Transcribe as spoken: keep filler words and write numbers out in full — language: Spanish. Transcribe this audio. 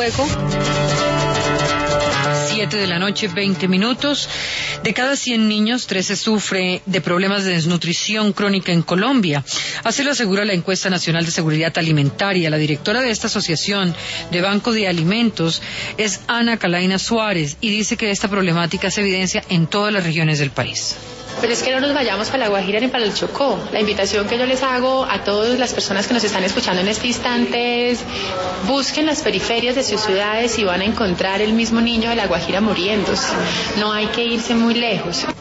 fuego. Siete de la noche, veinte minutos. De cada cien niños, trece sufre de problemas de desnutrición crónica en Colombia. Así lo asegura la encuesta nacional de seguridad alimentaria. La directora de esta asociación de Banco de Alimentos es Ana Calaina Suárez y dice que esta problemática se evidencia en todas las regiones del país. Pero es que no nos vayamos para La Guajira ni para el Chocó. La invitación que yo les hago a todas las personas que nos están escuchando en este instante es: busquen las periferias de sus ciudades y van a encontrar el mismo niño de La Guajira muriéndose. No hay que irse muy lejos.